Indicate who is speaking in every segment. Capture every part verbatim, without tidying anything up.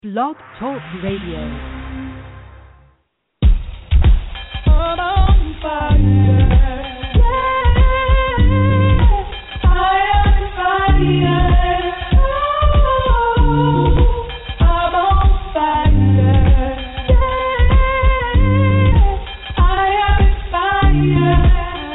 Speaker 1: Blog Talk Radio.
Speaker 2: On fire. Yeah, fire, fire. Oh, I'm on fire. Yeah, fire, fire.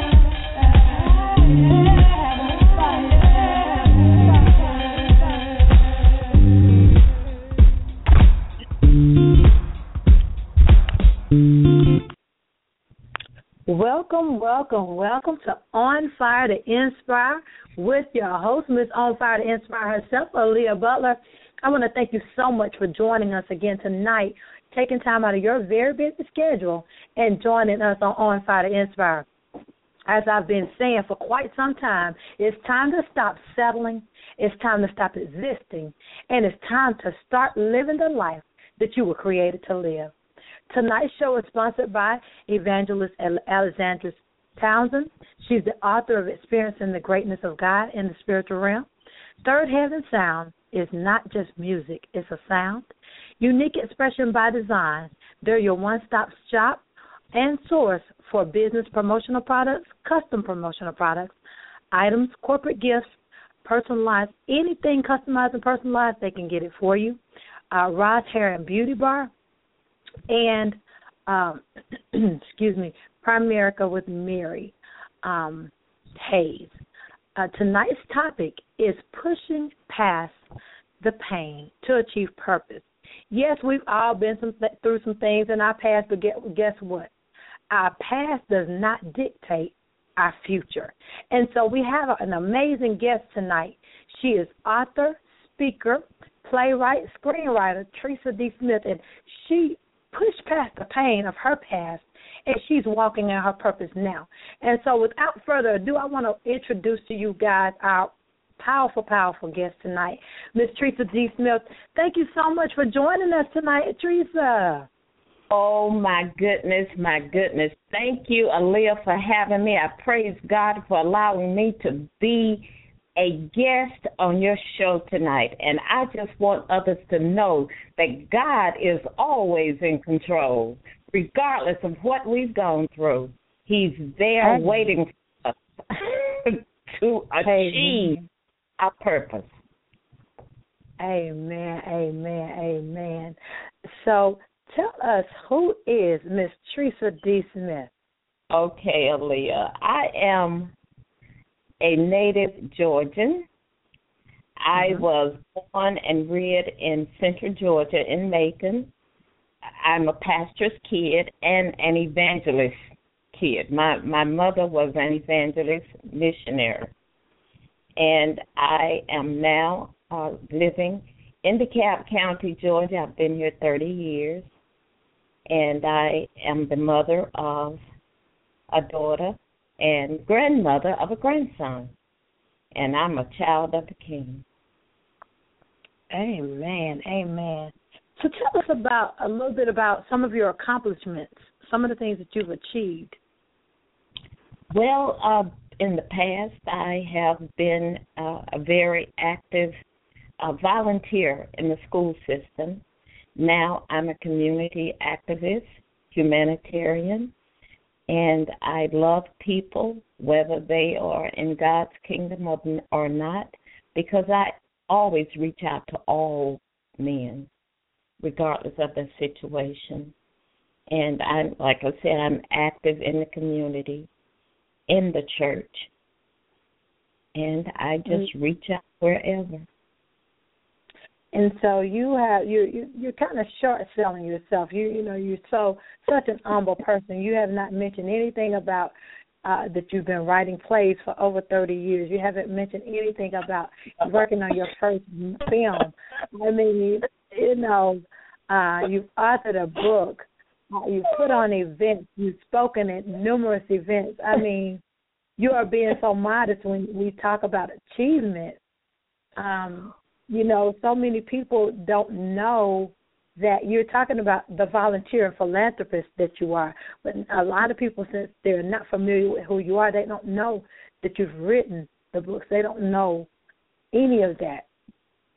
Speaker 3: Welcome, welcome, welcome to On Fire to Inspire with your host, Miss On Fire to Inspire herself, Aaliyah Butler. I want to thank you so much for joining us again tonight, taking time out of your very busy schedule and joining us on On Fire to Inspire. As I've been saying for quite some time, it's time to stop settling, it's time to stop existing, and it's time to start living the life that you were created to live. Tonight's show is sponsored by Evangelist Alexandra Townsend. She's the author of Experiencing the Greatness of God in the Spiritual Realm. Third Heaven Sound is not just music, it's a sound. Unique expression by design. They're your one-stop shop and source for business promotional products, custom promotional products, items, corporate gifts, personalized, anything customized and personalized, they can get it for you. Uh, Roz Hair and Beauty Bar. And, um, excuse me, Primerica with Mary um, Hayes. Uh, tonight's topic is pushing past the pain to achieve purpose. Yes, we've all been some th- through some things in our past, but get, guess what? Our past does not dictate our future. And so we have an amazing guest tonight. She is author, speaker, playwright, screenwriter, Teresa D. Smith, and she pushed past the pain of her past, and she's walking in her purpose now. And so without further ado, I want to introduce to you guys our powerful, powerful guest tonight, Miss Teresa D. Smith. Thank you so much for joining us tonight, Teresa.
Speaker 4: Oh, my goodness, my goodness. Thank you, Aaliyah, for having me. I praise God for allowing me to be a guest on your show tonight, and I just want others to know that God is always in control, regardless of what we've gone through. He's there Amen. Waiting for us to achieve Amen. Our purpose.
Speaker 3: Amen, amen, amen. So tell us, who is Miss Teresa D. Smith?
Speaker 4: Okay, Aaliyah, I am a native Georgian. I mm-hmm. was born and reared in Central Georgia in Macon. I'm a pastor's kid and an evangelist kid. My my mother was an evangelist missionary. And I am now uh, living in DeKalb County, Georgia. I've been here thirty years. And I am the mother of a daughter and grandmother of a grandson, and I'm a child of the King.
Speaker 3: Amen, amen. So tell us about a little bit about some of your accomplishments, some of the things that you've achieved.
Speaker 4: Well, uh, in the past, I have been uh, a very active uh, volunteer in the school system. Now I'm a community activist, humanitarian, and I love people, whether they are in God's kingdom or, or not, because I always reach out to all men, regardless of their situation. And I'm, like I said, I'm active in the community, in the church, and I just mm-hmm. reach out wherever.
Speaker 3: And so you have you you you're kind of short selling yourself. You you know you're so such an humble person. You have not mentioned anything about uh, that you've been writing plays for over thirty years. You haven't mentioned anything about working on your first film. I mean, you, you know, uh, you've authored a book. Uh, you've put on events. You've spoken at numerous events. I mean, you are being so modest when we talk about achievement. Um, You know, so many people don't know that you're talking about the volunteer and philanthropist that you are. But a lot of people, since they're not familiar with who you are, they don't know that you've written the books. They don't know any of that.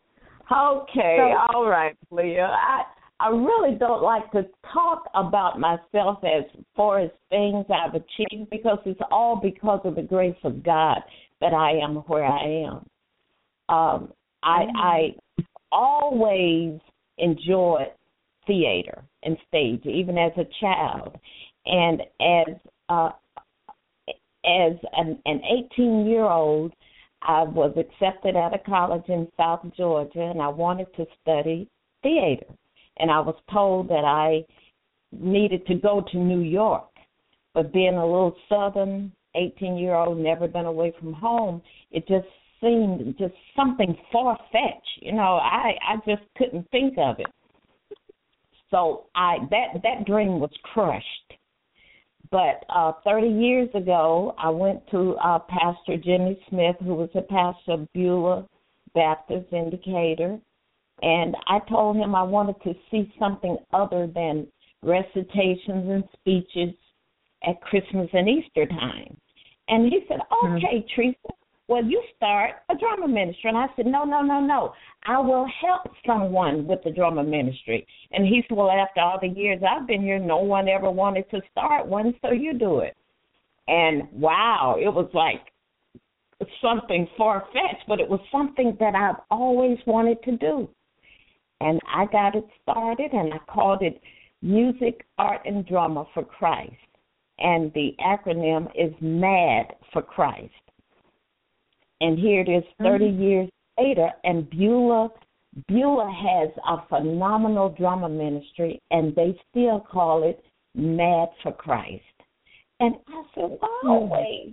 Speaker 4: Okay,
Speaker 3: So,
Speaker 4: all right, Leah. I I really don't like to talk about myself as far as things I've achieved because it's all because of the grace of God that I am where I am. Um, I I always enjoyed theater and stage, even as a child, and as uh, as an an eighteen year old. I was accepted at a college in South Georgia, and I wanted to study theater. And I was told that I needed to go to New York. But being a little southern eighteen-year-old, never been away from home, it just seemed just something far-fetched. You know, I, I just couldn't think of it. So I that, that dream was crushed. But uh, thirty years ago, I went to uh, Pastor Jimmy Smith, who was a pastor of Beulah Baptist in Decatur, and I told him I wanted to see something other than recitations and speeches at Christmas and Easter time. And he said, okay, Teresa, well, you start a drama ministry. And I said, no, no, no, no. I will help someone with the drama ministry. And he said, well, after all the years I've been here, no one ever wanted to start one, so you do it. And, wow, it was like something far-fetched, but it was something that I've always wanted to do. And I got it started, and I called it Music, Art, and Drama for Christ. And the acronym is MAD for Christ. And here it is thirty mm-hmm. years later, and Beulah, Beulah has a phenomenal drama ministry, and they still call it Mad for Christ. And I said, wow, wait.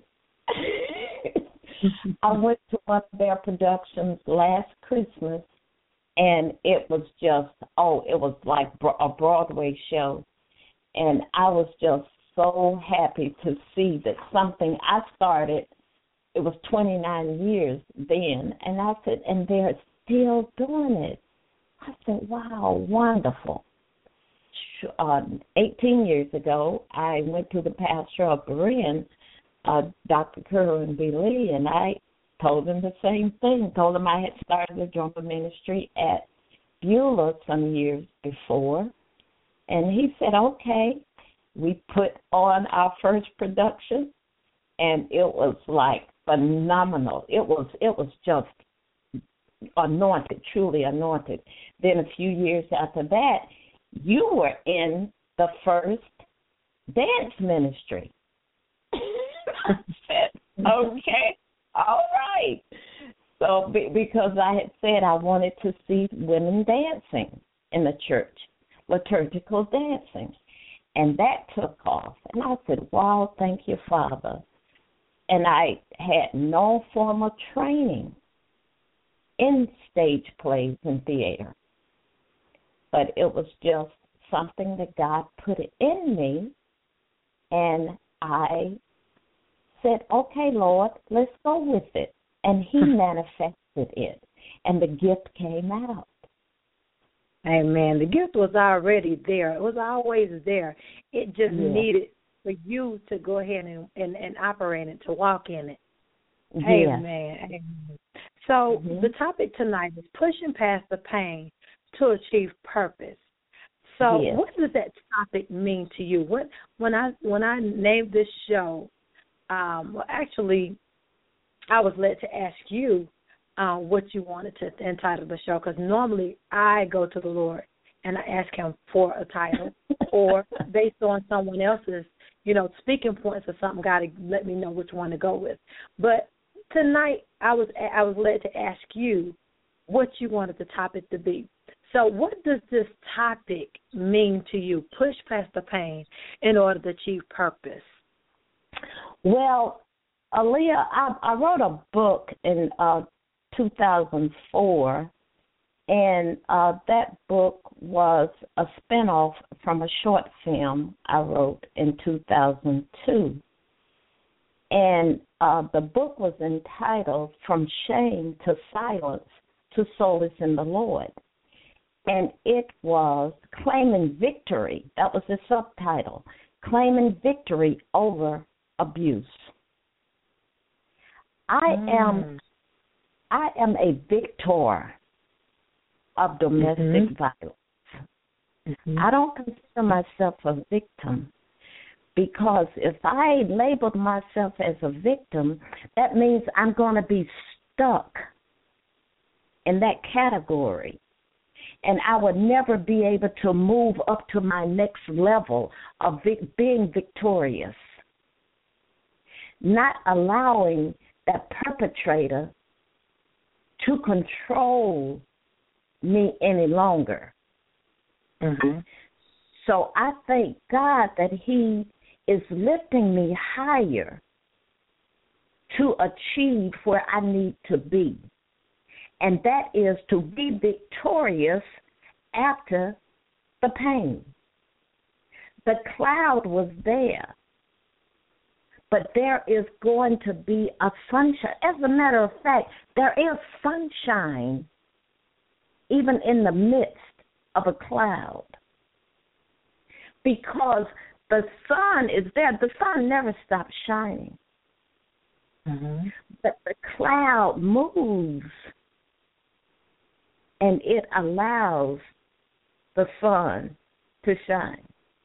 Speaker 4: I went to one of their productions last Christmas, and it was just, oh, it was like a Broadway show. And I was just so happy to see that something I started, it was twenty-nine years then, and I said, and they're still doing it. I said, wow, wonderful. Uh, eighteen years ago, I went to the pastor of Berean, uh, Doctor Kerwin B. Lee, and I told him the same thing. Told him I had started a drama ministry at Beulah some years before, and he said, okay. We put on our first production, and it was like phenomenal. It was it was just anointed, truly anointed. Then a few years after that, you were in the first dance ministry. I said, okay, all right. So be, because I had said I wanted to see women dancing in the church, liturgical dancing. And that took off. And I said, wow, thank you, Father. And I had no formal training in stage plays and theater. But it was just something that God put in me. And I said, okay, Lord, let's go with it. And he manifested it. And the gift came out.
Speaker 3: Amen. The gift was already there. It was always there. It just yeah. needed for you to go ahead and, and, and operate it, to walk in it.
Speaker 4: Yeah.
Speaker 3: Amen. Amen. So mm-hmm. the topic tonight is pushing past the pain to achieve purpose. So yes. what does that topic mean to you? What when I when I named this show, um, well, actually, I was led to ask you Uh, what you wanted to entitle the show, because normally I go to the Lord and I ask him for a title or based on someone else's, you know, speaking points or something, God to let me know which one to go with. But tonight I was I was led to ask you what you wanted the topic to be. So what does this topic mean to you? Push past the pain in order to achieve purpose.
Speaker 4: Well, Aaliyah, I, I wrote a book in uh, two thousand four, and uh, that book was a spinoff from a short film I wrote in two thousand two. And uh, the book was entitled From Shame to Silence to Solace in the Lord. And it was Claiming Victory. That was the subtitle, Claiming Victory Over Abuse. I mm. am I am a victor. of domestic
Speaker 3: mm-hmm.
Speaker 4: violence.
Speaker 3: Mm-hmm.
Speaker 4: I don't consider myself a victim because if I labeled myself as a victim, that means I'm going to be stuck in that category. And I would never be able to move up to my next level of vic- being victorious. Not allowing that perpetrator to control me any longer.
Speaker 3: Mm-hmm.
Speaker 4: So I thank God that He is lifting me higher to achieve where I need to be. And that is to be victorious after the pain. The cloud was there, but there is going to be a sunshine. As a matter of fact, there is sunshine even in the midst of a cloud, because the sun is there. The sun never stops shining.
Speaker 3: Mm-hmm.
Speaker 4: But the cloud moves, and it allows the sun to shine.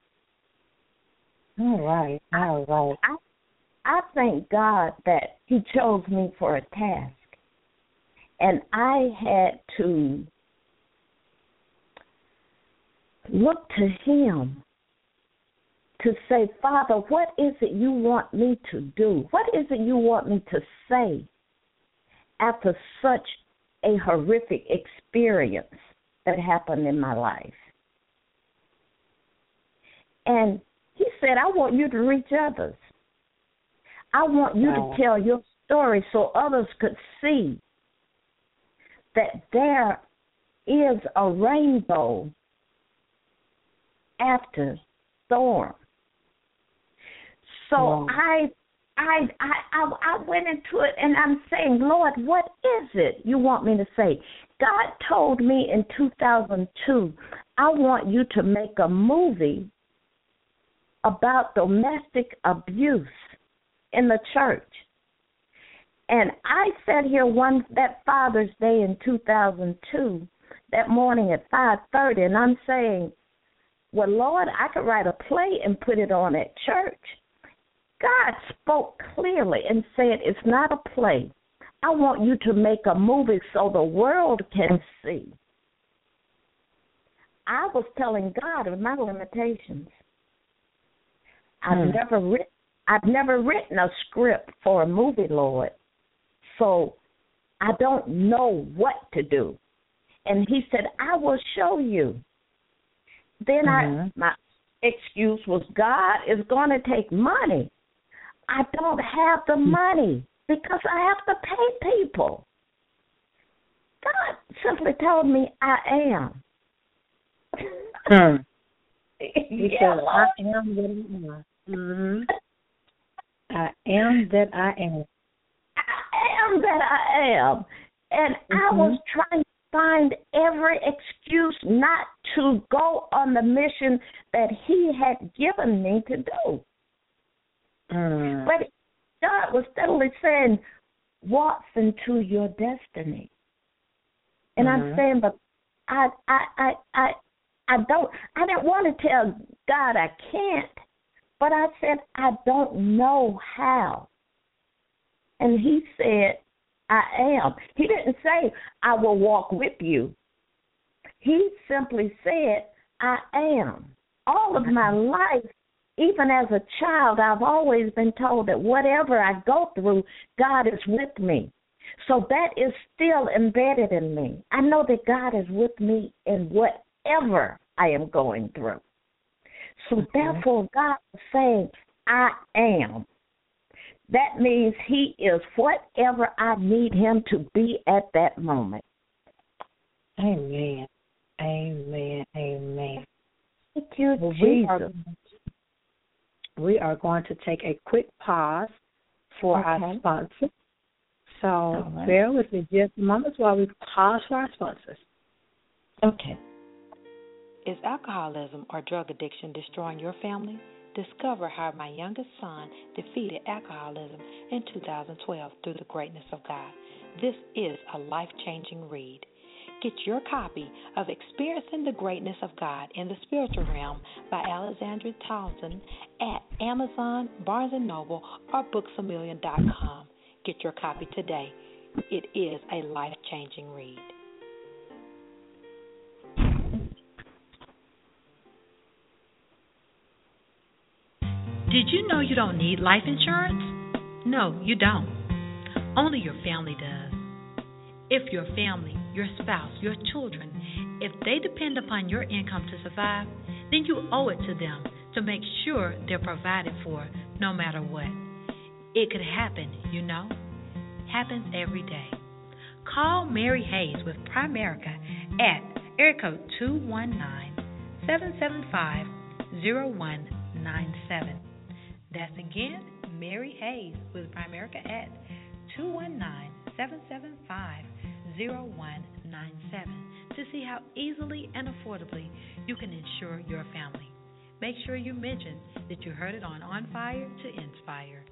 Speaker 3: All right, all right.
Speaker 4: I, I thank God that He chose me for a task, and I had to look to Him to say, Father, what is it you want me to do? What is it you want me to say after such a horrific experience that happened in my life? And He said, I want you to reach others. I want you
Speaker 3: wow.
Speaker 4: to tell your story so others could see that there is a rainbow after storm. So
Speaker 3: wow.
Speaker 4: I, I, I, I, I went into it, and I'm saying, Lord, what is it you want me to say? God told me in two thousand two, I want you to make a movie about domestic abuse in the church. And I sat here one that Father's Day in two thousand two, that morning at five thirty, and I'm saying, well, Lord, I could write a play and put it on at church. God spoke clearly and said, it's not a play. I want you to make a movie so the world can see. I was telling God of my limitations. I've
Speaker 3: hmm.
Speaker 4: never written I've never written a script for a movie, Lord. So I don't know what to do. And He said, I will show you. Then
Speaker 3: Mm-hmm.
Speaker 4: I my excuse was, God is going to take money. I don't have the money because I have to pay people. God simply told me I am.
Speaker 3: Hmm. He
Speaker 4: Yeah,
Speaker 3: said, I am that I am. Mm-hmm. I am that I am.
Speaker 4: I am that I am. And
Speaker 3: Mm-hmm.
Speaker 4: I was trying to find every excuse not to go on the mission that He had given me to do.
Speaker 3: Mm.
Speaker 4: But God was steadily saying, walk into your destiny. And
Speaker 3: Mm-hmm.
Speaker 4: I'm saying, but I, I, I, I, I don't, I didn't want to tell God I can't, but I said, I don't know how. And He said, I am. He didn't say, I will walk with you. He simply said, I am. All of my life, even as a child, I've always been told that whatever I go through, God is with me. So that is still embedded in me. I know that God is with me in whatever I am going through. So
Speaker 3: Okay.
Speaker 4: therefore, God is saying, I am. That means He is whatever I need Him to be at that moment.
Speaker 3: Amen. Amen. Amen.
Speaker 4: Thank you,
Speaker 3: Well,
Speaker 4: Jesus.
Speaker 3: we are, we are going to take a quick pause for
Speaker 4: Okay.
Speaker 3: our sponsor. So
Speaker 4: right.
Speaker 3: bear with me just a moment while we pause for our sponsors.
Speaker 4: Okay.
Speaker 1: Is alcoholism or drug addiction destroying your family? Discover how my youngest son defeated alcoholism in two thousand twelve through the greatness of God. This is a life-changing read. Get your copy of Experiencing the Greatness of God in the Spiritual Realm by Alexandra Townsend at Amazon, Barnes and Noble, or books a million dot com. Get your copy today. It is a life-changing read. Did you know you don't need life insurance? No, you don't. Only your family does. If your family, your spouse, your children, if they depend upon your income to survive, then you owe it to them to make sure they're provided for no matter what. It could happen, you know. Happens every day. Call Mary Hayes with Primerica at area code two one nine, seven seven five, zero one nine seven. That's again, Mary Hayes with Primerica at two one nine, seven seven five, zero one nine seven to see how easily and affordably you can insure your family. Make sure you mention that you heard it on On Fire to Inspire.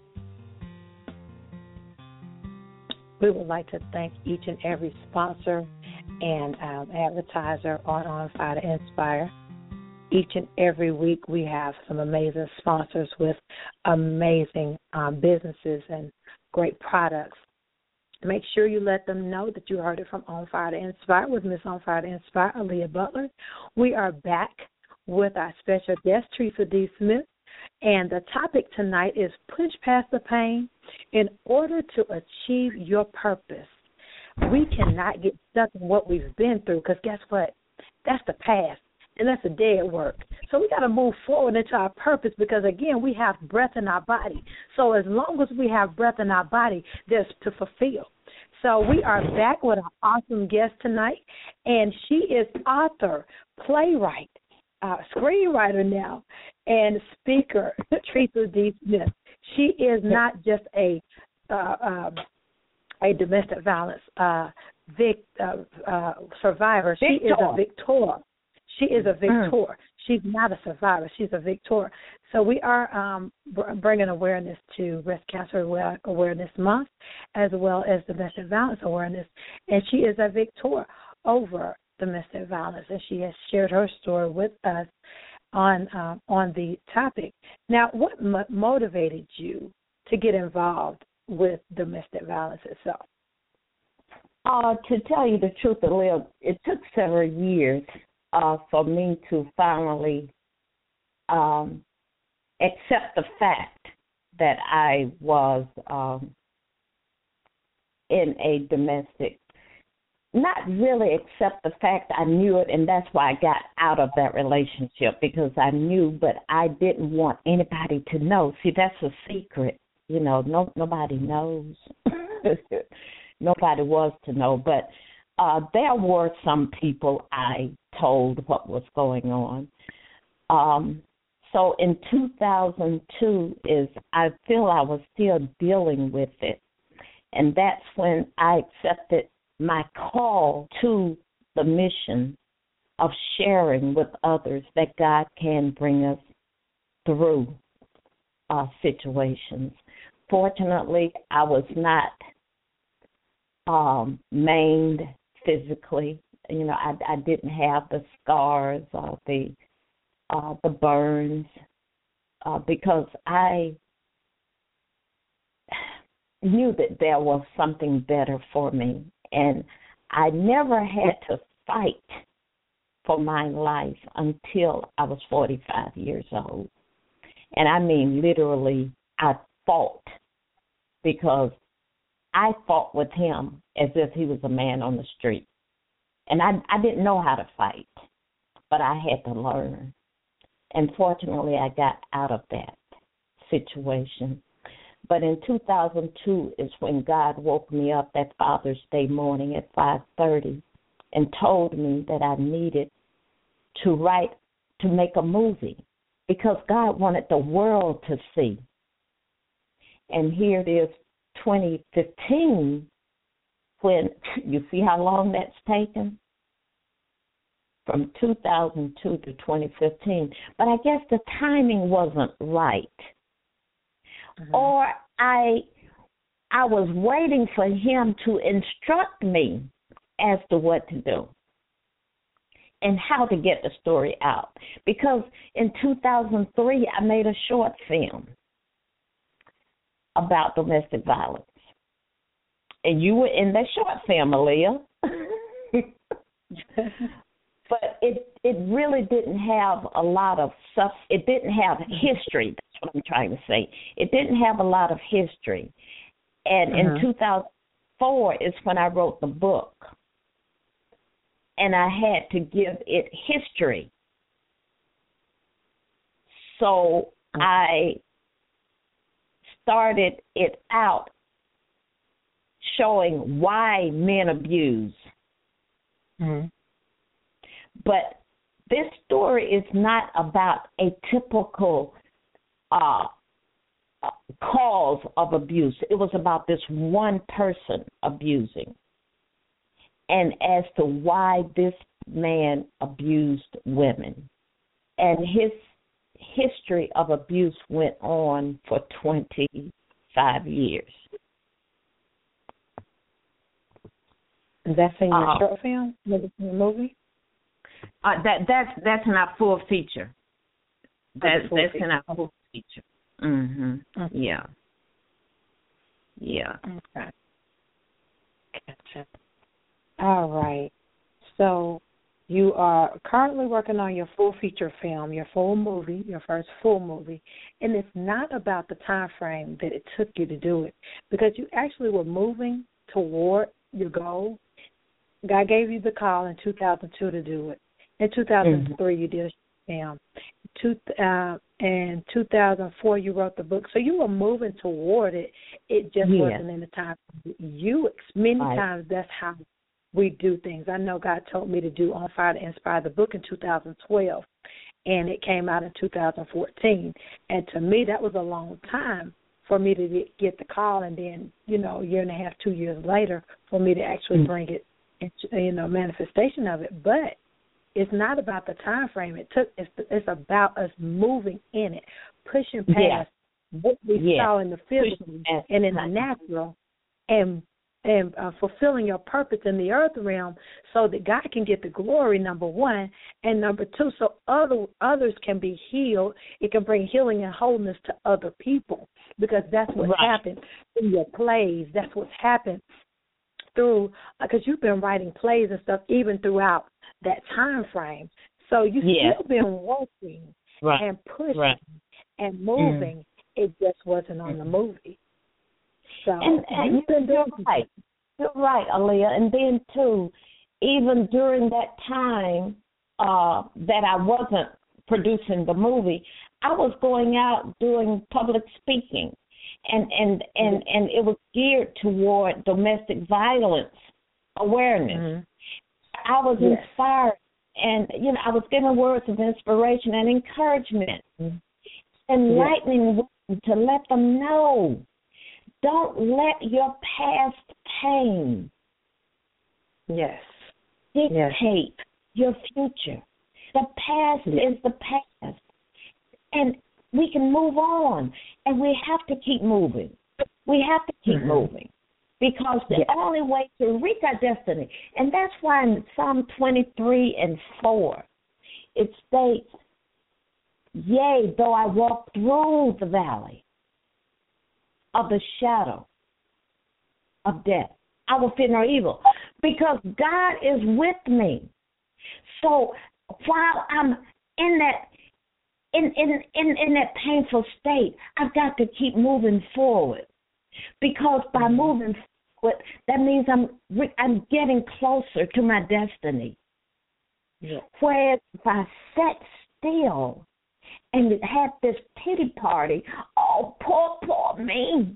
Speaker 3: We would like to thank each and every sponsor and um, advertiser on On Fire to Inspire. Each and every week we have some amazing sponsors with amazing um, businesses and great products. Make sure you let them know that you heard it from On Fire to Inspire with Miss On Fire to Inspire, Aaliyah Butler. We are back with our special guest, Teresa D. Smith, and the topic tonight is push past the pain in order to achieve your purpose. We cannot get stuck in what we've been through because guess what? That's the past. And that's a dead work. So we got to move forward into our purpose because, again, we have breath in our body. So as long as we have breath in our body, there's to fulfill. So we are back with an awesome guest tonight, and she is author, playwright, uh, screenwriter now, and speaker, Teresa D. Smith. She is not just a uh, uh, a domestic violence uh, vic, uh, uh, survivor. She
Speaker 4: Victor.
Speaker 3: is a victor. She is a victor. She's not a survivor. She's a victor. So we are um, bringing awareness to Breast Cancer Awareness Month as well as domestic violence awareness. And she is a victor over domestic violence, and she has shared her story with us on uh, on the topic. Now, what mo- motivated you to get involved with domestic violence itself?
Speaker 4: Uh, to tell you the truth, Aaliyah, it took several years uh, for me to finally um, accept the fact that I was um, in a domestic, not really accept the fact I knew it, and that's why I got out of that relationship, because I knew, but I didn't want anybody to know. See, that's a secret. You know, no nobody knows. Nobody was to know, but uh, there were some people I told what was going on. Um, so in two thousand two is I feel I was still dealing with it, and that's when I accepted my call to the mission of sharing with others that God can bring us through uh, situations. Fortunately, I was not um, maimed physically. You know, I, I didn't have the scars or the uh, the burns uh, because I knew that there was something better for me, and I never had to fight for my life until I was forty-five years old. And I mean literally, I fought, because I fought with him as if he was a man on the street. And I, I didn't know how to fight, but I had to learn. And fortunately, I got out of that situation. But in two thousand two is when God woke me up that Father's Day morning at five thirty and told me that I needed to write, to make a movie, because God wanted the world to see. And here it is, twenty fifteen, when you see how long that's taken? From two thousand two to twenty fifteen. But I guess the timing wasn't right. Mm-hmm. Or I I was waiting for him to instruct me as to what to do. and how to get the story out. Because in two thousand three, I made a short film about domestic violence. And you were in that short film, Aaliyah. But it it really didn't have a lot of stuff. It didn't have history. That's what I'm trying to say. It didn't have a lot of history. And uh-huh. in two thousand four is when I wrote the book. And I had to give it history. So I started it out showing why men abuse. Mm-hmm. But this story is not about a typical uh, cause of abuse. It was about this one person abusing, and as to why this man abused women. And his history of abuse went on for twenty-five years.
Speaker 3: That's in your
Speaker 4: uh,
Speaker 3: short film? In your movie?
Speaker 4: Uh, that that's that's in our full feature. That's full that's feature. in our full feature. Mhm. Okay. Yeah. Yeah.
Speaker 3: Okay. Gotcha. All right. So you are currently working on your full feature film, your full movie, your first full movie, and it's not about the time frame that it took you to do it, because you actually were moving toward your goal. God gave you the call in two thousand two to do it. In two thousand three, mm-hmm. you did a film. Two, uh, in two thousand four, you wrote the book. So you were moving toward it. It just yeah. wasn't in the time. You many right. times that's how we do things. I know God told me to do On Fire to Inspire the book in two thousand twelve, and it came out in two thousand fourteen. And to me, that was a long time for me to get the call, and then, you know, a year and a half, two years later, for me to actually mm-hmm. bring it into, you know, manifestation of it. But it's not about the time frame. It took. It's, it's about us moving in it, pushing past yeah. what we yeah. saw in the physical and in the natural, and and uh, fulfilling your purpose in the earth realm, so that God can get the glory. Number one, and number two, so other others can be healed. It can bring healing and wholeness to other people, because that's what's right. happened in your plays. That's what's happened through, because uh, you've been writing plays and stuff even throughout that time frame. So you've yeah. still been working right. and pushing right. and moving. Mm. It just wasn't on the movie. So
Speaker 4: and, and you've been doing you're right. You're right, Aaliyah. And then too, even during that time uh, that I wasn't producing the movie, I was going out doing public speaking, and and and, mm-hmm. and it was geared toward domestic violence awareness. Mm-hmm. I was yes. inspired, and, you know, I was given words of inspiration and encouragement, mm-hmm. enlightening yes. women to let them know, don't let your past pain
Speaker 3: yes.
Speaker 4: dictate
Speaker 3: yes.
Speaker 4: your future. The past yes. is the past, and we can move on, and we have to keep moving. We have to keep mm-hmm. moving. Because the yeah. only way to reach our destiny, and that's why in Psalm twenty-three and four, it states, yea, though I walk through the valley of the shadow of death, I will fear no evil, because God is with me. So while I'm in that in, in, in, in that painful state, I've got to keep moving forward. Because by moving forward, that means I'm I'm getting closer to my destiny. Yeah. Whereas if I sat still and had this pity party, oh, poor, poor me.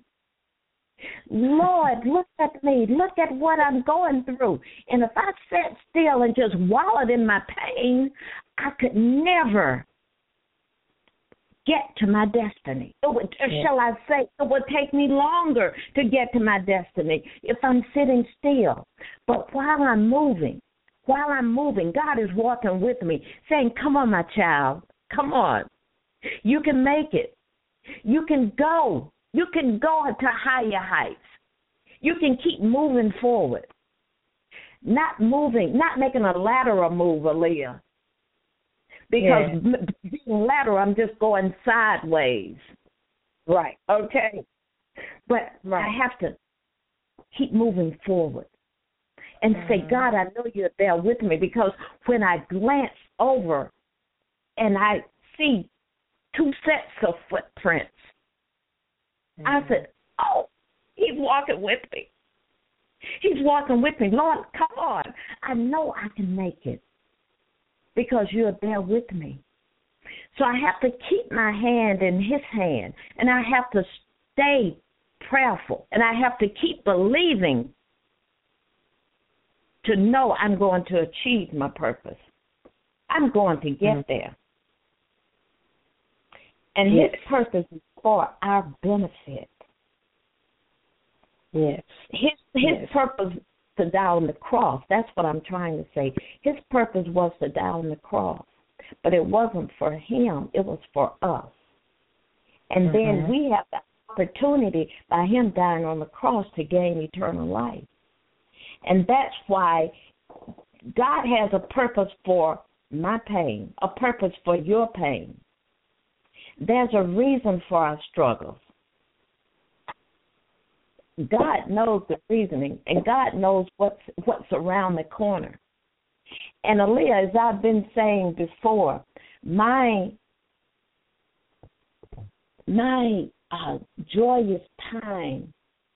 Speaker 4: Lord, look at me. Look at what I'm going through. And if I sat still and just wallowed in my pain, I could never get to my destiny. It would, or yeah. shall I say, it would take me longer to get to my destiny if I'm sitting still. But while I'm moving, while I'm moving, God is walking with me, saying, come on, my child, come on. You can make it. You can go. You can go to higher heights. You can keep moving forward. not moving, not making a lateral move, Aaliyah. Because
Speaker 3: Yeah.
Speaker 4: being lateral, I'm just going sideways.
Speaker 3: Right.
Speaker 4: Okay. But
Speaker 3: Right.
Speaker 4: I have to keep moving forward and say,
Speaker 3: Mhm.
Speaker 4: God, I know you're there with me, because when I glance over and I see two sets of footprints,
Speaker 3: Mhm.
Speaker 4: I said, oh, he's walking with me. He's walking with me. Lord, come on. I know I can make it because you're there with me. So I have to keep my hand in his hand, and I have to stay prayerful, and I have to keep believing to know I'm going to achieve my purpose. I'm going to get
Speaker 3: Mhm.
Speaker 4: there. And
Speaker 3: Yes.
Speaker 4: his purpose is for our benefit.
Speaker 3: Yes.
Speaker 4: His his
Speaker 3: Yes.
Speaker 4: purpose to die on the cross. That's what I'm trying to say. His purpose was to die on the cross, but it wasn't for him. It was for us. And then
Speaker 3: Mhm.
Speaker 4: we have the opportunity by him dying on the cross to gain eternal life. And that's why God has a purpose for my pain, a purpose for your pain. There's a reason for our struggles. God knows the reasoning, and God knows what's what's around the corner. And Aaliyah, as I've been saying before, my my uh, joyous time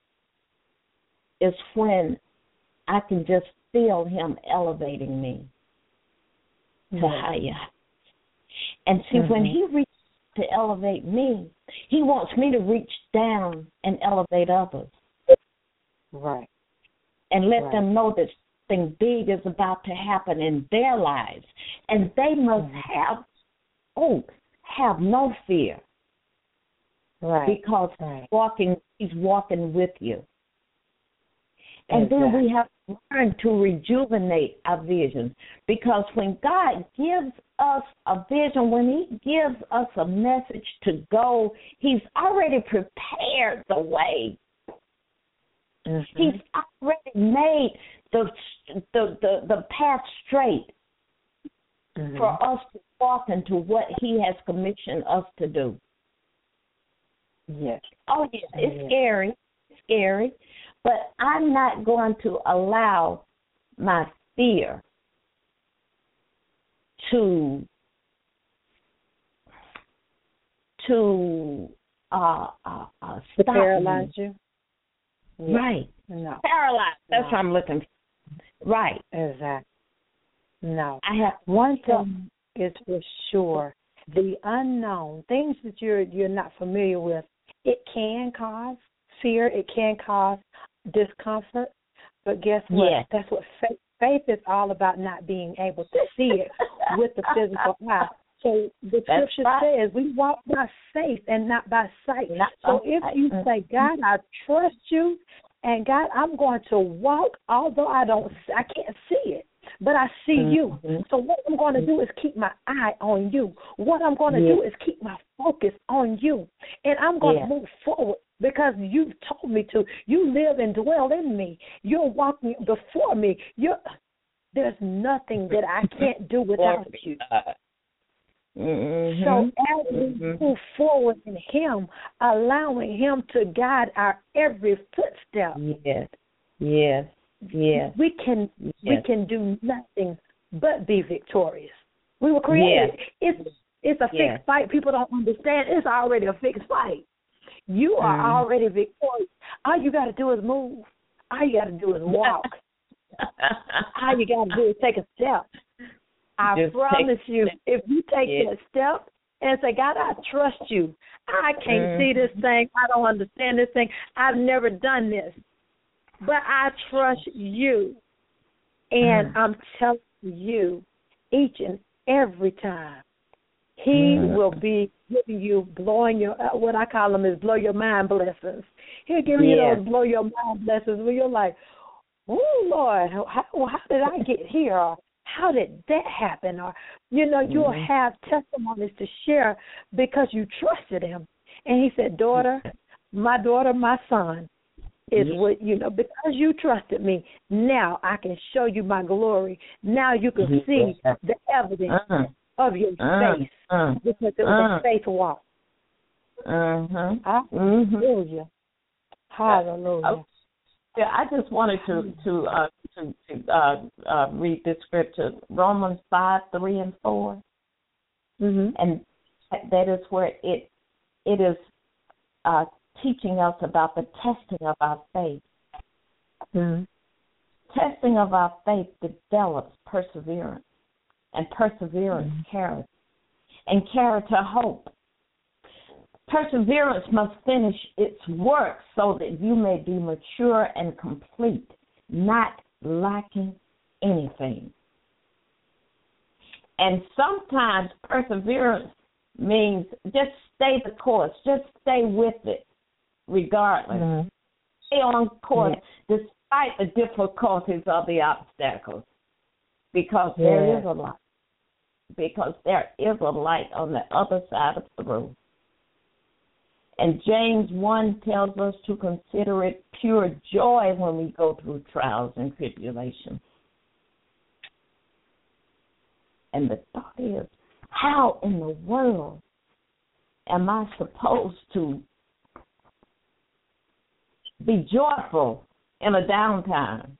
Speaker 4: is when I can just feel him elevating me to
Speaker 3: Yes.
Speaker 4: higher. And see, when
Speaker 3: Mhm.
Speaker 4: he reaches to elevate me, he wants me to reach down and elevate others.
Speaker 3: Right.
Speaker 4: And let
Speaker 3: Right.
Speaker 4: them know that something big is about to happen in their lives. And they must
Speaker 3: Mhm.
Speaker 4: have, oh, have no fear,
Speaker 3: Right.
Speaker 4: because
Speaker 3: Right.
Speaker 4: walking, he's walking with you. And then
Speaker 3: Exactly.
Speaker 4: we have to learn to rejuvenate our visions, because when God gives us a vision, when he gives us a message to go, he's already prepared the way.
Speaker 3: Mhm.
Speaker 4: He's already made the the the, the path straight
Speaker 3: Mhm.
Speaker 4: for us to walk into what he has commissioned us to do.
Speaker 3: Yes.
Speaker 4: Oh, yeah, it's
Speaker 3: Yes.
Speaker 4: scary, it's scary, but I'm not going to allow my fear to to uh, uh, uh,
Speaker 3: To
Speaker 4: stop
Speaker 3: paralyze
Speaker 4: me.
Speaker 3: you? Yes.
Speaker 4: Right.
Speaker 3: No.
Speaker 4: Paralyzed. That's
Speaker 3: No.
Speaker 4: what I'm looking for. Right.
Speaker 3: Exactly. No.
Speaker 4: I have
Speaker 3: One
Speaker 4: to.
Speaker 3: thing is for sure, the unknown, things that you're you're not familiar with, it can cause fear, it can cause discomfort, but guess what?
Speaker 4: Yes.
Speaker 3: That's what faith, faith is all about, not being able to see it with the physical eye. So the
Speaker 4: That's
Speaker 3: scripture
Speaker 4: right.
Speaker 3: says we walk by faith and not by sight.
Speaker 4: Not
Speaker 3: so
Speaker 4: by
Speaker 3: if
Speaker 4: sight.
Speaker 3: you
Speaker 4: Mhm.
Speaker 3: say, God, I trust you, and God, I'm going to walk, although I don't, I can't see it, but I see you.
Speaker 4: Mhm.
Speaker 3: So what I'm going to do is keep my eye on you. What I'm going to
Speaker 4: Yes.
Speaker 3: do is keep my focus on you, and I'm going
Speaker 4: Yes.
Speaker 3: to move forward because you've told me to. You live and dwell in me. You're walking before me. You're, there's nothing that I can't do without you.
Speaker 4: Mm-hmm.
Speaker 3: So as we
Speaker 4: Mhm.
Speaker 3: move forward in him, allowing him to guide our every footstep,
Speaker 4: Yes. Yes. Yes.
Speaker 3: we can we
Speaker 4: Yes.
Speaker 3: can do nothing but be victorious. We were created. It's it's a fixed
Speaker 4: Yes.
Speaker 3: fight. People don't understand. It's already a fixed fight. You are
Speaker 4: Mhm.
Speaker 3: already victorious. All you got to do is move. All you got to do is walk. All you got to do is take a step. I
Speaker 4: Just
Speaker 3: promise
Speaker 4: take-
Speaker 3: you, if you take
Speaker 4: Yeah.
Speaker 3: that step and say, God, I trust you. I can't
Speaker 4: Mhm.
Speaker 3: see this thing. I don't understand this thing. I've never done this. But I trust you. And
Speaker 4: Mhm.
Speaker 3: I'm telling you, each and every time, he
Speaker 4: Mhm.
Speaker 3: will be giving you, blowing your, uh, what I call them is blow your mind blessings. He'll give you
Speaker 4: Yeah.
Speaker 3: those blow your mind blessings where you're like, oh, Lord, how, how did I get here? Or how did that happen? Or, you know, you'll
Speaker 4: Mhm.
Speaker 3: have testimonies to share because you trusted him. And he said, daughter, my daughter, my son, is
Speaker 4: Yeah.
Speaker 3: what, you know, because you trusted me, now I can show you my glory. Now you can
Speaker 4: Yeah.
Speaker 3: see the evidence
Speaker 4: Uh,
Speaker 3: of your
Speaker 4: uh,
Speaker 3: faith
Speaker 4: uh,
Speaker 3: because it was
Speaker 4: uh,
Speaker 3: a faith walk.
Speaker 4: uh-huh.
Speaker 3: Hallelujah.
Speaker 4: Mm-hmm.
Speaker 3: Hallelujah.
Speaker 4: Yeah, I just wanted to to uh, to, to uh, uh, read this scripture, Romans five, three and four,
Speaker 3: Mm-hmm.
Speaker 4: and that is where it it is uh, teaching us about the testing of our faith.
Speaker 3: Mm-hmm.
Speaker 4: Testing of our faith develops perseverance, and perseverance
Speaker 3: Mm-hmm.
Speaker 4: character, and character hope. Perseverance must finish its work so that you may be mature and complete, not lacking anything. And sometimes perseverance means just stay the course, just stay with it regardless.
Speaker 3: Mm-hmm.
Speaker 4: Stay on course despite the difficulties of the obstacles, because
Speaker 3: Yeah.
Speaker 4: there is a light. Because there is a light on the other side of the road. And James one tells us to consider it pure joy when we go through trials and tribulations. And the thought is, how in the world am I supposed to be joyful in a downtime?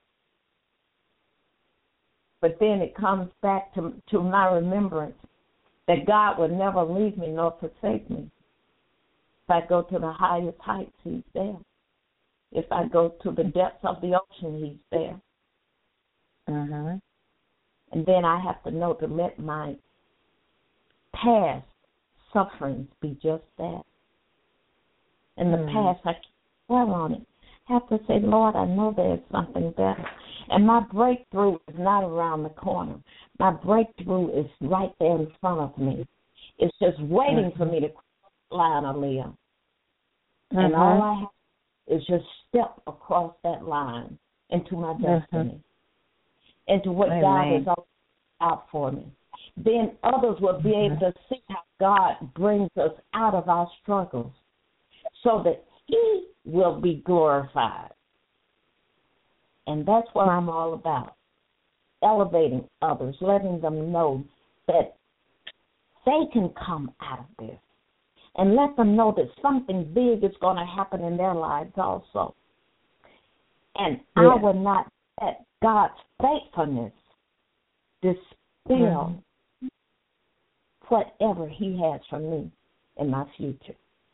Speaker 4: But then it comes back to, to my remembrance that God would never leave me nor forsake me. If I go to the highest heights, he's there. If I go to the depths of the ocean, he's there.
Speaker 3: Mm-hmm.
Speaker 4: And then I have to know to let my past sufferings be just that. In the
Speaker 3: Mm.
Speaker 4: past, I can't dwell on it. I have to say, Lord, I know there's something better. And my breakthrough is not around the corner. My breakthrough is right there in front of me. It's just waiting for me to cross the line, Aaliyah. And
Speaker 3: Mm-hmm.
Speaker 4: all I have is just step across that line into my destiny, mm-hmm. into what
Speaker 3: Amen.
Speaker 4: God has all out for me. Then others will be able to see how God brings us out of our struggles so that he will be glorified. And that's what I'm all about, elevating others, letting them know that they can come out of this, and let them know that something big is going to happen in their lives also. And
Speaker 3: yeah.
Speaker 4: I will not let God's faithfulness dispel mm-hmm. whatever he has for me in my future.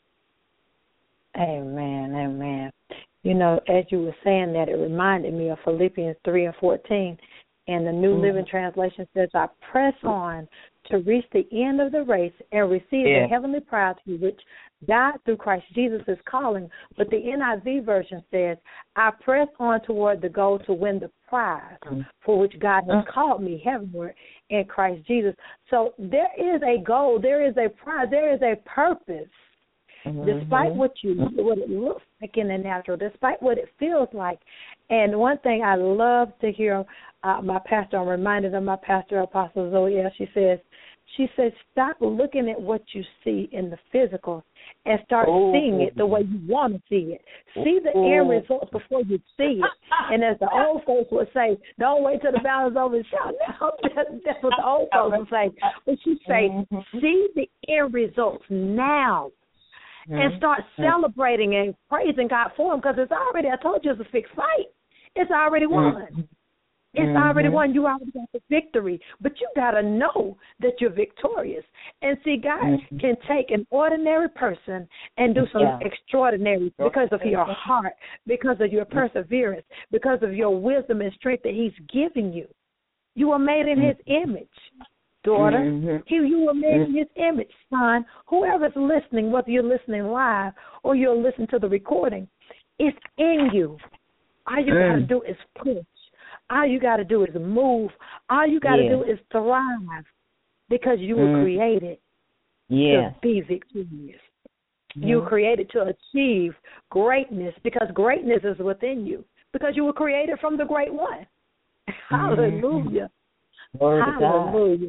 Speaker 3: Amen, amen. You know, as you were saying that, it reminded me of Philippians three and fourteen. And the New mm-hmm. Living Translation says, I press on to reach the end of the race and receive
Speaker 4: yeah.
Speaker 3: the heavenly prize to which God through Christ Jesus is calling. But the N I V version says, I press on toward the goal to win the prize mm-hmm. for which God has mm-hmm. called me heavenward in Christ Jesus. So there is a goal, there is a prize, there is a purpose. Mm-hmm. Despite what you what it looks like in the natural, despite what it feels like. And one thing I love to hear uh, my pastor, I'm reminded of my pastor, Apostle Zoe L. She says, she says, stop looking at what you see in the physical and start oh. seeing it the way you want to see it. See the oh. end results before you see it. And as the old folks would say, don't wait till the battle is over and shout. No, that's what the old folks would say. But she say, mm-hmm. see the end results now. Mm-hmm. And start celebrating and praising God for them, because it's already, I told you, it's a fixed fight. It's already won. Mm-hmm. It's already won. You already got the victory. But you got to know that you're victorious. And see, God mm-hmm. can take an ordinary person and do some yeah. extraordinary because of your heart, because of your perseverance, because of your wisdom and strength that he's giving you. You were made in his image. Daughter, mm-hmm. you were made in his image, son. Whoever's listening, whether you're listening live or you're listening to the recording, it's in you. All you mm. got to do is push. All you got to do is move. All you got to yeah. do is thrive, because you were mm. created
Speaker 4: yeah.
Speaker 3: to be victorious. Mm. You were created to achieve greatness, because greatness is within you, because you were created from the great one. Mm. Hallelujah.
Speaker 4: Glory
Speaker 3: Hallelujah.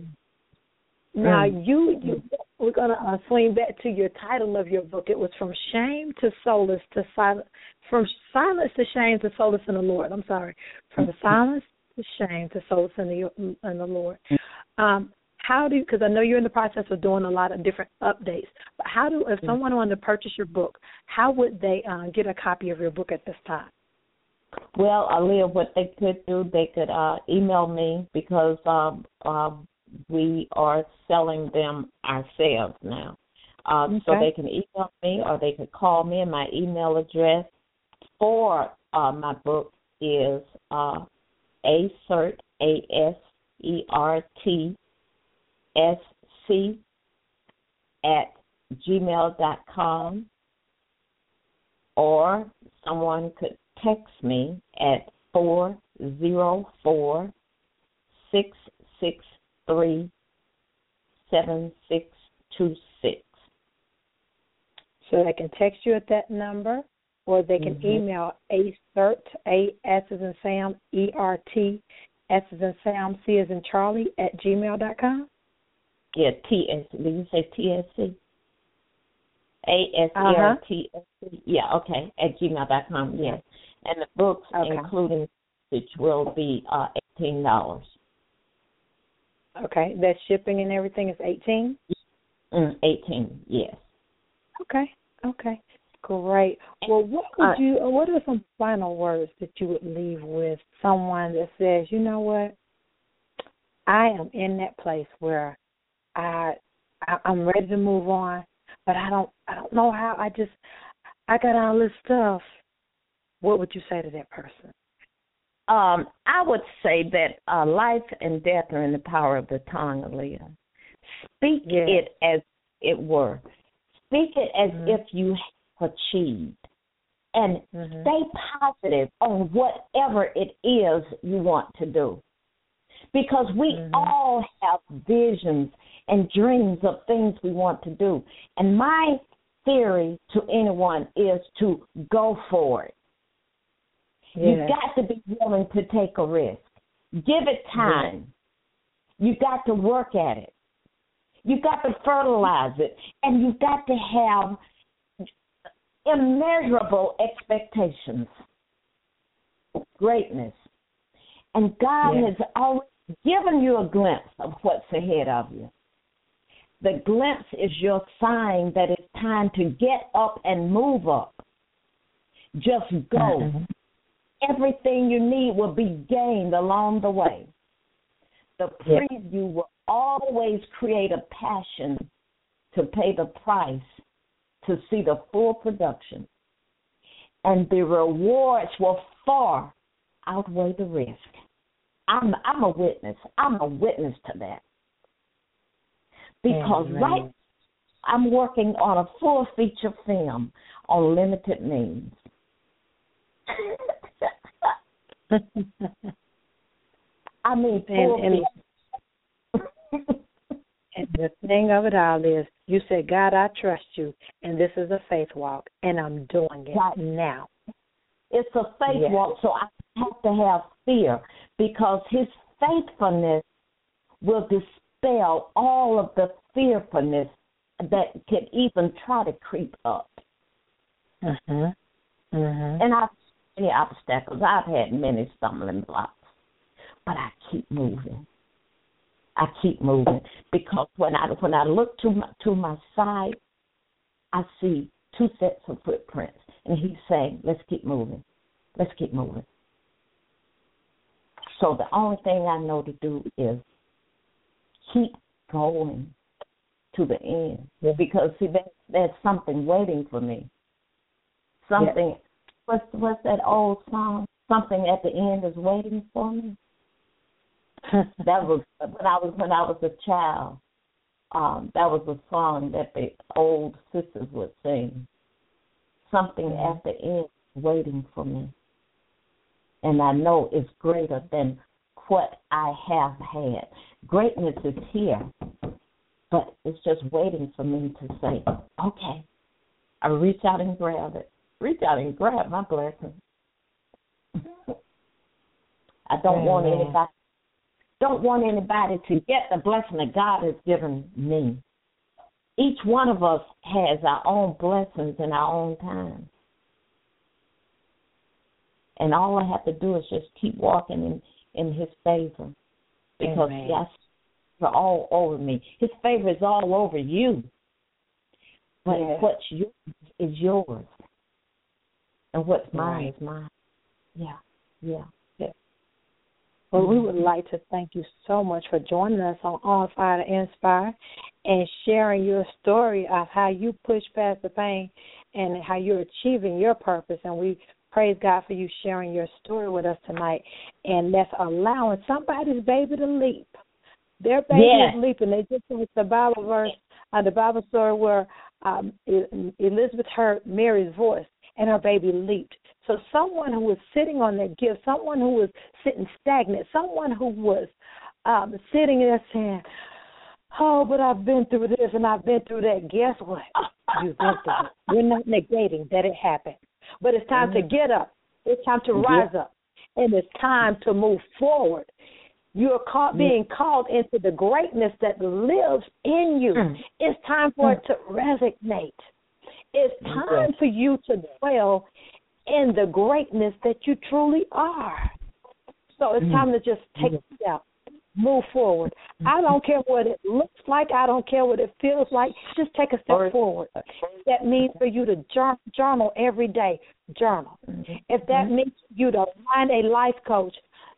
Speaker 3: Now, mm. you, you, we're going to uh, swing back to your title of your book. It was From Shame to Solace to sil- From silence to shame to solace in the Lord. I'm sorry. From silence to shame to solace in the, in the Lord. Um, how do, because I know you're in the process of doing a lot of different updates, but how do, if someone wanted to purchase your book, how would they uh, get a copy of your book at this time?
Speaker 4: Well, Aaliyah, what they could do, they could uh, email me because um, uh, we are selling them ourselves now. Uh, okay. So they can email me or they could call me, and my email address for uh, my book is uh, ASERT, A S E R T S C at gmail dot com, or someone could text me at four zero four, six six three, seven six two six.
Speaker 3: So they can text you at that number, or they can mm-hmm. email ASERT, A S as in Sam, E R T, S as in Sam, C as in Charlie, at gmail dot com?
Speaker 4: Yeah, T S. Did you say T S C? A S E R T S C. Yeah, okay, at gmail dot com, yes. And the books, okay. including which will be uh, eighteen dollars.
Speaker 3: Okay, that shipping and everything is eighteen
Speaker 4: dollars? Mm, eighteen, yes.
Speaker 3: Okay, okay, great. Well, what would uh, you? What are some final words that you would leave with someone that says, you know what, I am in that place where I, I I'm ready to move on, but I don't I don't know how. I just I got all this stuff. What would you say to that person?
Speaker 4: Um, I would say that uh, life and death are in the power of the tongue, Aaliyah. Speak yes. it as it were. Speak it as mm-hmm. if you have achieved. And mm-hmm. stay positive on whatever it is you want to do. Because we mm-hmm. all have visions and dreams of things we want to do. And my theory to anyone is to go for it. Yeah. You've got to be willing to take a risk. Give it time. Yeah. You've got to work at it. You've got to fertilize it. And you've got to have immeasurable expectations. Greatness. And God yeah. has already given you a glimpse of what's ahead of you. The glimpse is your sign that it's time to get up and move up. Just go. Mm-hmm. Everything you need will be gained along the way. The preview yeah. will always create a passion to pay the price to see the full production. And the rewards will far outweigh the risk. I'm, I'm a witness. I'm a witness to that. Because Amen. right I'm working on a full feature film on limited means. I mean, full
Speaker 3: and, and, and the thing of it all is, you said, God, I trust you, and this is a faith walk, and I'm doing it right now.
Speaker 4: It's a faith yes. walk, so I have to have fear, because his faithfulness will dispel all of the fearfulness that can even try to creep up.
Speaker 3: Mm-hmm. Mm-hmm.
Speaker 4: And I've many obstacles. I've had many stumbling blocks, but I keep moving. I keep moving because when I when I look to my, to my side, I see two sets of footprints, and he's saying, "Let's keep moving. Let's keep moving." So the only thing I know to do is keep going to the end, yeah. because see, there, there's something waiting for me. Something. Yeah. What's what's that old song? Something at the end is waiting for me. That was when I was when I was a child. Um, that was a song that the old sisters would sing. Something mm-hmm. at the end is waiting for me, and I know it's greater than what I have had. Greatness is here, but it's just waiting for me to say, "Okay." I reach out and grab it. Reach out and grab my blessing. I don't mm-hmm. want anybody don't want anybody to get the blessing that God has given me. Each one of us has our own blessings in our own time. And all I have to do is just keep walking in, in his favor. Because
Speaker 3: Amen.
Speaker 4: that's all over me. His favor is all over you. But
Speaker 3: Yes.
Speaker 4: what's yours is yours. And what's mine
Speaker 3: Right.
Speaker 4: is mine. Yeah, yeah.
Speaker 3: Well, we would like to thank you so much for joining us on On Fire to Inspire and sharing your story of how you push past the pain and how you're achieving your purpose. And we praise God for you sharing your story with us tonight. And that's allowing somebody's baby to leap. Their baby
Speaker 4: Yeah.
Speaker 3: is leaping. They just finished the Bible verse, uh, the Bible story where um, Elizabeth heard Mary's voice and her baby leaped. So someone who was sitting on their gift, someone who was sitting stagnant, someone who was um, sitting there saying, oh, but I've been through this and I've been through that. Guess what? You've been through it. We're not negating that it happened. But it's time mm-hmm. to get up. It's time to rise yeah. up. And it's time to move forward. You're called, being called into the greatness that lives in you. Mm. It's time for mm. it to resonate. It's time for you to dwell in the greatness that you truly are. So it's time to just take a step, move forward. I don't care what it looks like. I don't care what it feels like. Just take a step forward. That means for you to journal every day. Journal. If that means you to find a life coach,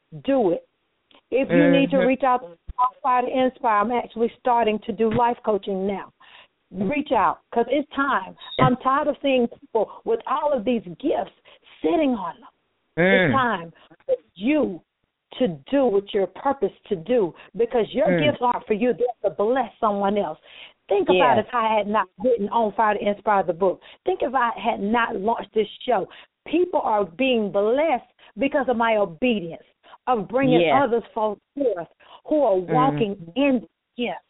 Speaker 3: do it. If you need to reach out to Fire to Inspire, I'm actually starting to do life coaching now. Reach out, because it's time. I'm tired of seeing people with all of these gifts sitting on them. Mm. It's time for you to do what you're purposed to do, because your mm. gifts aren't for you. They're to bless someone else. Think yeah. about if I had not written On Fire to Inspire the book. Think if I had not launched this show. People are being blessed because of my obedience, of bringing yeah. others forth who are walking mm. in the gifts.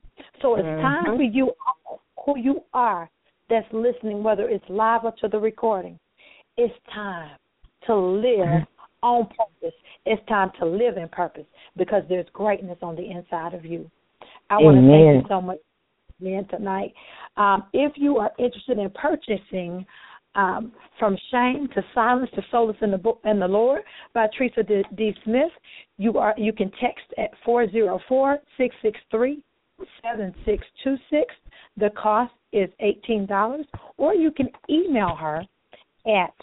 Speaker 3: So it's mm-hmm. time for you, who you are, that's listening, whether it's live or to the recording. It's time to live mm-hmm. on purpose. It's time to live in purpose, because there's greatness on the inside of you. I Amen. want to thank you so much, man, tonight. Um, if you are interested in purchasing um, From Shame to Silence to Solace in the Book in the Lord by Teresa D. D. Smith, you are you can text at four oh four, six six three, seven six two six. The cost is eighteen dollars, or you can email her at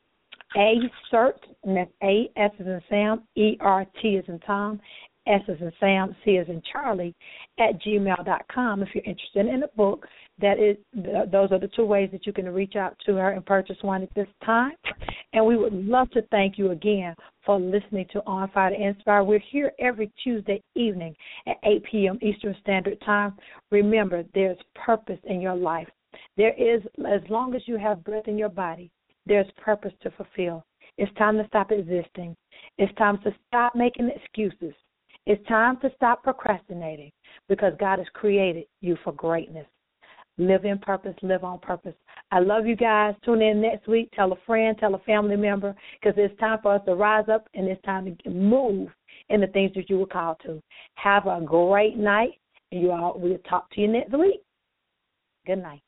Speaker 3: a cert, and that's A, S as in Sam, E, R, T as in Tom, S as in Sam, C as in Charlie, at gmail dot com. If you're interested in a book, that is, those are the two ways that you can reach out to her and purchase one at this time. And we would love to thank you again for listening to On Fire to Inspire. We're here every Tuesday evening at eight p.m. Eastern Standard Time. Remember, there's purpose in your life. There is, as long as you have breath in your body, there's purpose to fulfill. It's time to stop existing. It's time to stop making excuses. It's time to stop procrastinating, because God has created you for greatness. Live in purpose, live on purpose. I love you guys. Tune in next week. Tell a friend, tell a family member, because it's time for us to rise up, and it's time to move in the things that you were called to. Have a great night, and you all, we'll talk to you next week. Good night.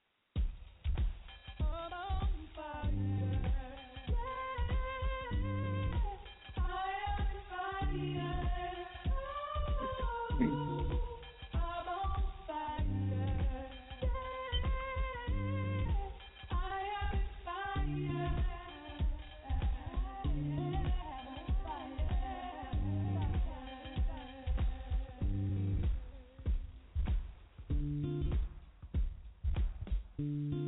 Speaker 3: Mm-hmm.